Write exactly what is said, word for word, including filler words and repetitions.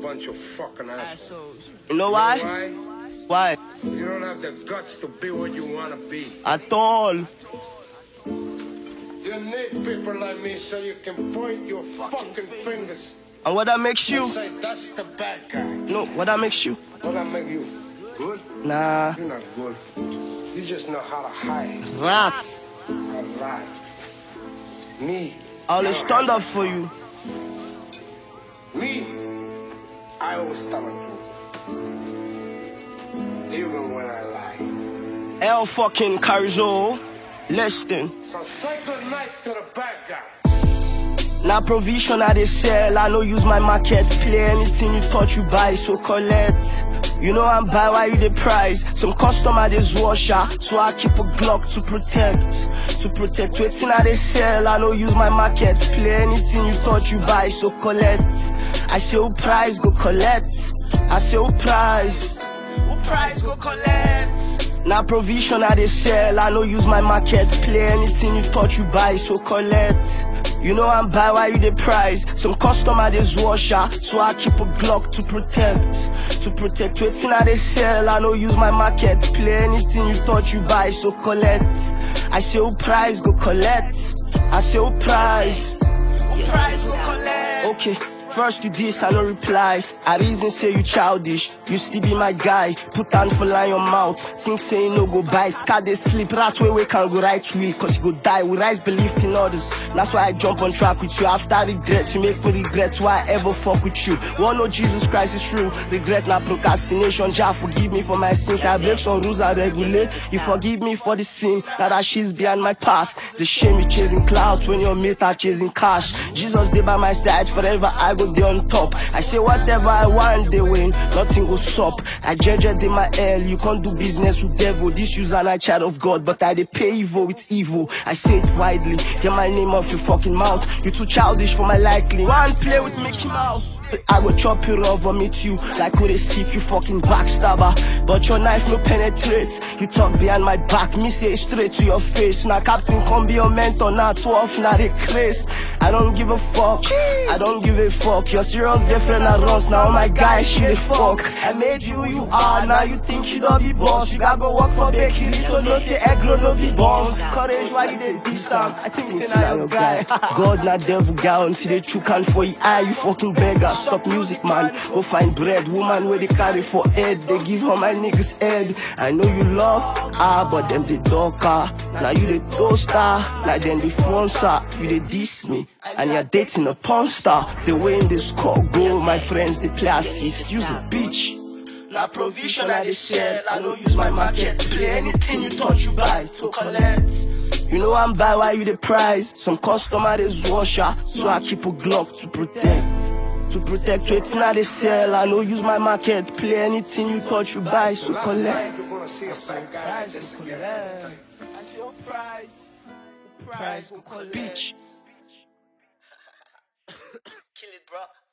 bunch of fucking assholes. You know why? You know Why? why? You don't have the guts to be what you want to be. At all. You need people like me so you can point your fucking, fucking fingers. And what that makes you? Say that's the bad guy. No, what that makes you? What that make you? Good? Nah. You're not good. You just know how to hide. Rat. A lie. Me. I always stand up for you. Me. I always tell the truth. Even when I lie. L fucking Carzo. Listen. So say good night to the bad guy. Now provision I they sell, I no use my market. Play anything you thought you buy, so collect. You know I'm buy why you the price. Some customer they washer, so I keep a Glock to protect. To protect waiting I they sell, I no use my market. Play anything you thought you buy, so collect. I say who price go collect. I say who price. Who price go collect. Now provision I they sell, I no use my market. Play anything you thought you buy, so collect. You know I'm buy why you the price. Some customer they washer, so I keep a Glock to protect. To protect waiting I they sell, I no use my market. Play anything you thought you buy, so collect. I say who price go collect. I say who price. Who price go collect. Okay. First you diss, I no reply. I reason say you childish. You still be my guy. Put handful on your mouth. Think say you no go bite. Cat they sleep. Rat way we can go right wheel. Cause you go die. We rise belief in others. That's why I jump on track with you. After regret, you make me regret why I ever fuck with you. One know Jesus Christ is true. Regret not procrastination. Jah forgive me for my sins. I break some rules and regulate. You forgive me for the sin. Now that shit's behind my past. It's a shame you chasing clouds when your mate are chasing cash. Jesus stay by my side forever. I go they on top. I say whatever I want, they win. Nothing will stop. I judge it in my hell. You can't do business with devil. This user and I child of God, but I they pay evil with evil. I say it widely. Get my name off your fucking mouth. You too childish for my likely. One play with Mickey Mouse. I go chop you raw, vomit you like who they seek you fucking backstabber. But your knife no penetrate. You talk behind my back, me say straight to your face. Now captain come be your mentor, not too off, not a craze. I don't give a fuck. I don't give a fuck. Your serious girlfriend I runs now my guy she the fuck. I made you who you are, now you think you don't be boss. You gotta go work for bakery to no say egg no be boss. Courage why you did this Sam. I think say now your guy. God not devil guy until they chook hand for your eye. You fucking beggar. Stop music man. Go find bread. Woman where they carry for head. They give her my niggas head. I know you love ah, but them the darker. Now you the toaster. Now then the phone sir. You they diss me. And you're dating a porn star. The way in this score go, my friends, they play assist. Use a bitch. Now provision I they sell. I don't use my market. Play anything you thought you buy, so collect. You know I'm buy why you the price. Some customer is washer, so I keep a Glock to protect. To protect waiting I they sell. I don't use my market. Play anything you thought you buy, so collect. Bitch. Kill it, bro.